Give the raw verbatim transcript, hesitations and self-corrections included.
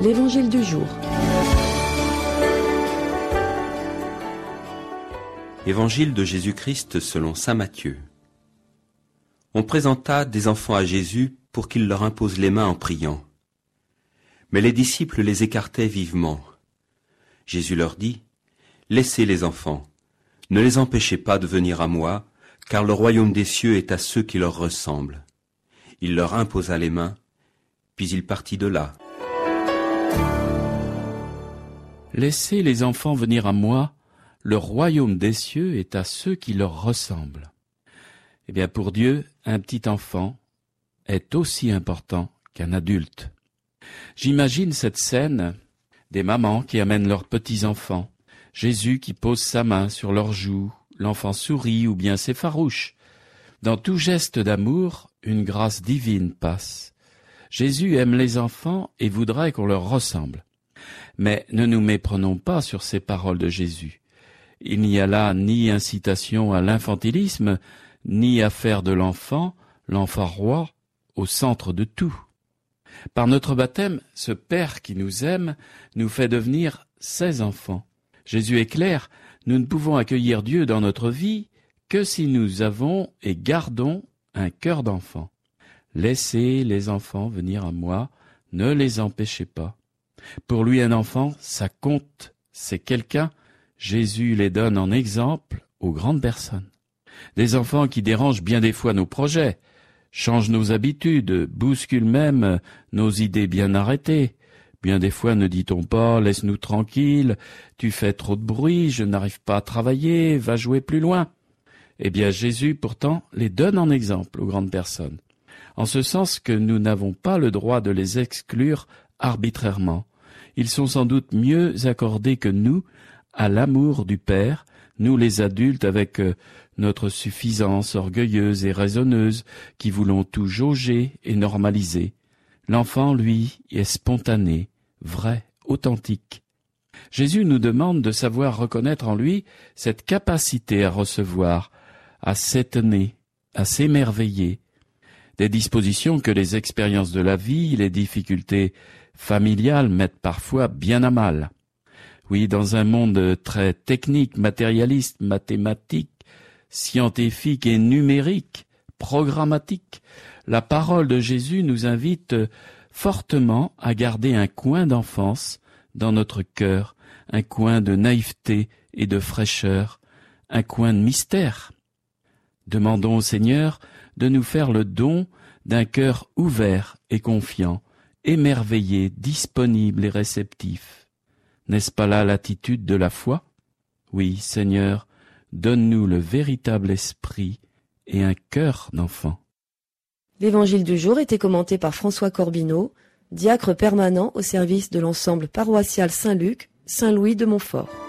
L'Évangile du jour. Évangile de Jésus-Christ selon saint Matthieu. On présenta des enfants à Jésus pour qu'il leur impose les mains en priant. Mais les disciples les écartaient vivement. Jésus leur dit : « Laissez les enfants, ne les empêchez pas de venir à moi, car le royaume des cieux est à ceux qui leur ressemblent. » Il leur imposa les mains, puis il partit de là. Laissez les enfants venir à moi, le royaume des cieux est à ceux qui leur ressemblent. Eh bien, pour Dieu, un petit enfant est aussi important qu'un adulte. J'imagine cette scène, des mamans qui amènent leurs petits-enfants, Jésus qui pose sa main sur leur joue, l'enfant sourit ou bien s'effarouche. Dans tout geste d'amour, une grâce divine passe. Jésus aime les enfants et voudrait qu'on leur ressemble. Mais ne nous méprenons pas sur ces paroles de Jésus. Il n'y a là ni incitation à l'infantilisme, ni à faire de l'enfant, l'enfant roi, au centre de tout. Par notre baptême, ce Père qui nous aime nous fait devenir ses enfants. Jésus est clair, nous ne pouvons accueillir Dieu dans notre vie que si nous avons et gardons un cœur d'enfant. Laissez les enfants venir à moi, ne les empêchez pas. Pour lui, un enfant, ça compte, c'est quelqu'un. Jésus les donne en exemple aux grandes personnes. Des enfants qui dérangent bien des fois nos projets, changent nos habitudes, bousculent même nos idées bien arrêtées. Bien des fois ne dit-on pas « laisse-nous tranquille, tu fais trop de bruit, je n'arrive pas à travailler, va jouer plus loin ». Eh bien Jésus pourtant les donne en exemple aux grandes personnes, en ce sens que nous n'avons pas le droit de les exclure arbitrairement. Ils sont sans doute mieux accordés que nous à l'amour du Père, nous les adultes avec notre suffisance orgueilleuse et raisonneuse qui voulons tout jauger et normaliser. L'enfant, lui, est spontané, vrai, authentique. Jésus nous demande de savoir reconnaître en lui cette capacité à recevoir, à s'étonner, à s'émerveiller, des dispositions que les expériences de la vie, les difficultés familiales mettent parfois bien à mal. Oui, dans un monde très technique, matérialiste, mathématique, scientifique et numérique, programmatique, la parole de Jésus nous invite fortement à garder un coin d'enfance dans notre cœur, un coin de naïveté et de fraîcheur, un coin de mystère. Demandons au Seigneur de nous faire le don d'un cœur ouvert et confiant, émerveillé, disponible et réceptif. N'est-ce pas là l'attitude de la foi ? Oui, Seigneur, donne-nous le véritable esprit et un cœur d'enfant. L'Évangile du jour était commenté par François Corbineau, diacre permanent au service de l'ensemble paroissial Saint-Luc, Saint-Louis de Montfort.